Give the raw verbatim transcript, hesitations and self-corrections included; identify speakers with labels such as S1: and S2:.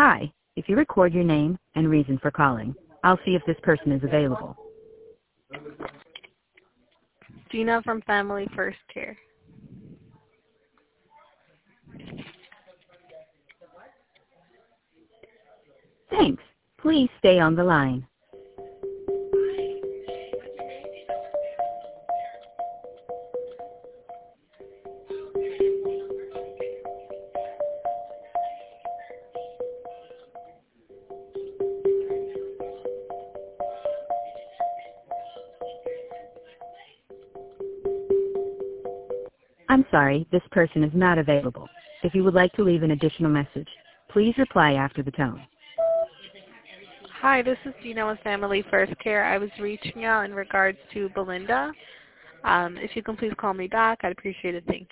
S1: Hi, if you record your name and reason for calling, I'll see if this person is available.
S2: Gina from Family First Care.
S1: Thanks. Please stay on the line. I'm sorry, this person is not available. If you would like to leave an additional message, please reply after the tone.
S2: Hi, this is Gina with Family First Care. I was reaching out in regards to Belinda. Um, if you can please call me back, I'd appreciate it. Thank you.